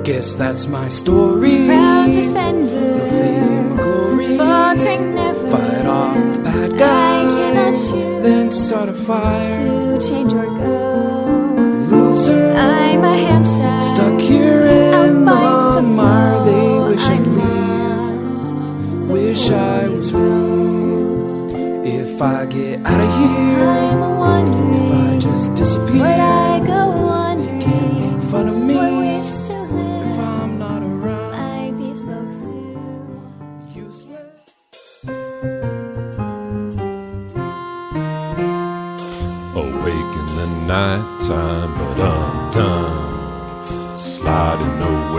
Guess that's my story. Proud defender, no fame or glory. Faltering never. Fight off the bad guys. I cannot choose then start a fire. to change or go. Loser, I'm a Hampshire. stuck here in the I'll fight the mire. They foe. wish I'd I'm leave. Wish I was free. If I get out of here, I'm wondering if I just disappear, would I go wandering? they can't make fun of me Or wish to live if I'm not around. like these folks do. Useless. Awake in the night time, but I'm done. Sliding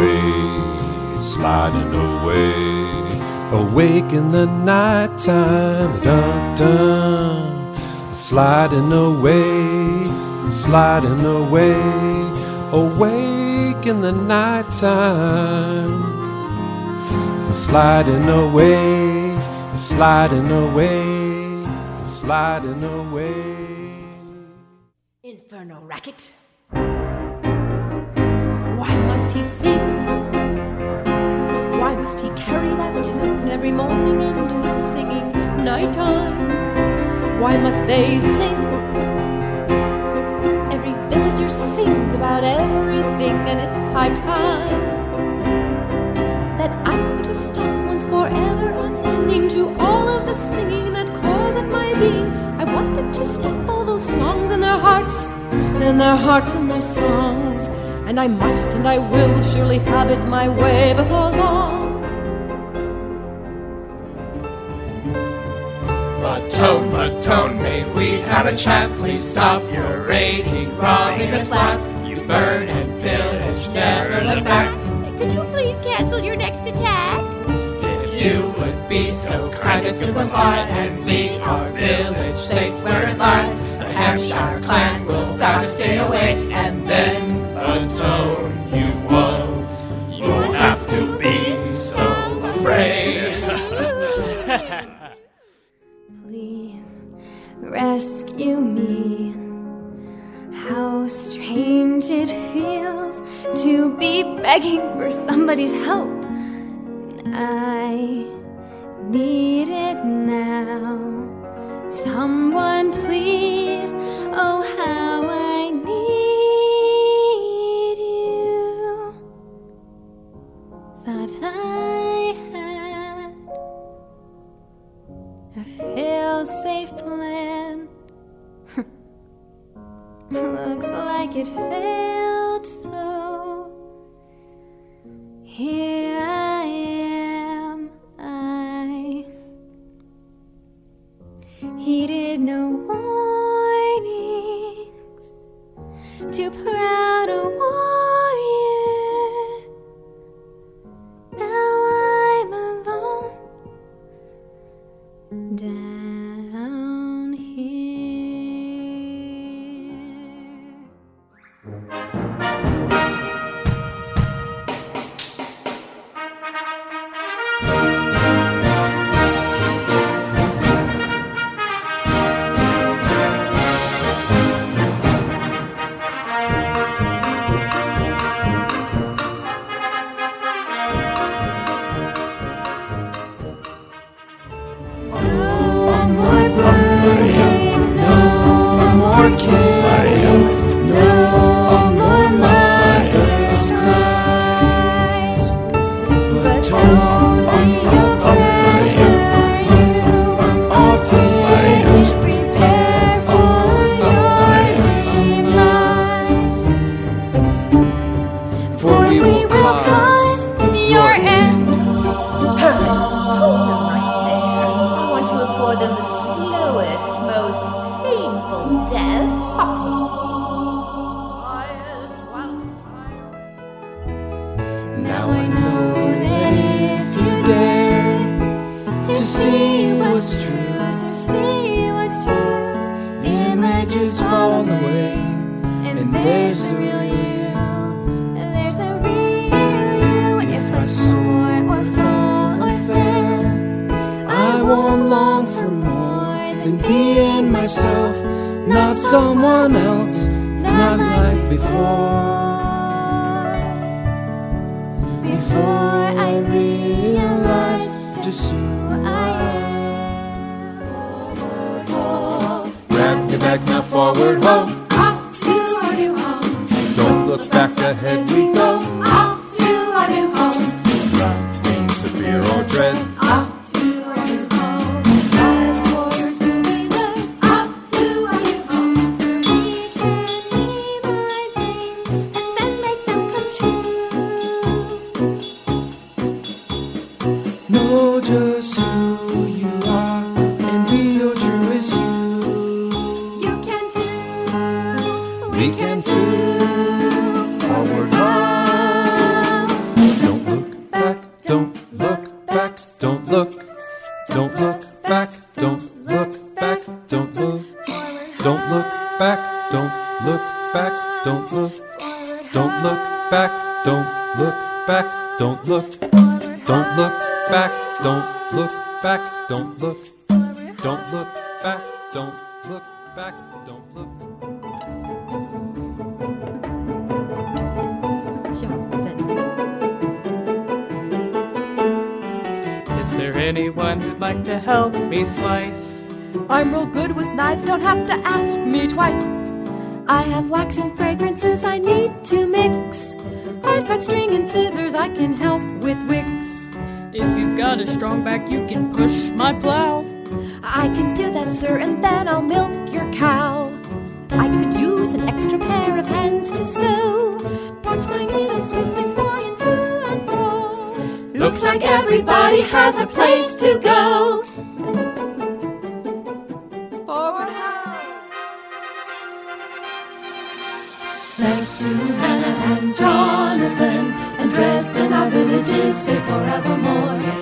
away. Awake in the night time, but I'm done. Sliding away. Awake in the night time. Sliding away. Inferno racket. Why must he sing? Why must he carry that tune every morning and noon, singing nighttime? Why must they sing? Every villager sings about everything, and it's high time that I put a stop once forever, unending, to all of the singing that claws at my being. I want them to stop all those songs in their hearts, and their hearts in their songs. And I must and I will surely have it my way before long. Matone, may we have a chat? Please stop your raiding, robbing us flat. You burn and pillage, never look back. Could you please cancel your next attack? If you would be so kind as to comply and leave our village safe where it lies, the Hampshire clan will vow to stay away, and then atone. You won't have to be so afraid. Please rescue me. How strange it feels to be begging for somebody's help. I need it now. Someone please, oh how I need you. Thought I had a fail-safe plan. Looks like it failed, so here I am. I heeded no warnings, too proud a warrior. Now I'm alone down here. No more burning, no more killing, no more mother's cries. But only your master, you are finished. Prepare for your demise. For we will cause your end. Perfect. Hold them right there. I want to afford them the slowest, most painful death possible. Now I know that if you dare to see what's true, Images fall away, and there's the real you. There's the real you. If I soar or fall or fail, I won't long for more than being myself, not someone else, not like before. bags, now forward ho. Off to our new home. Don't look back, ahead we go. Off to our new home. Nothing to fear or dread. Off to our new home. As warriors moving west. Off to our new home. We can dream our dreams and then make them come true. Know just who you are and be your truest you. You can too. We can too. Forward ho. Don't look back, don't look back, don't look. Don't look back, don't look back, don't look. Don't look back, don't look back, don't look. Don't look back, don't look back, don't look. Don't look back, don't look back, don't look. Don't look back, don't look back, don't look. Is there anyone who'd like to help me slice? I'm real good with knives, don't have to ask me twice. I have wax and fragrances I need to mix. I've got string and scissors, I can help with wicks. If you've got a strong back, you can push my plow. I can do that, sir, and then I'll milk your cow. I could use an extra pair of hands to sew. Watch my needle swiftly flying to and fro. Looks like everybody has a place to go. Forward ho! Thanks to Hannah and Jonathan and Dresden, our village is safe forevermore.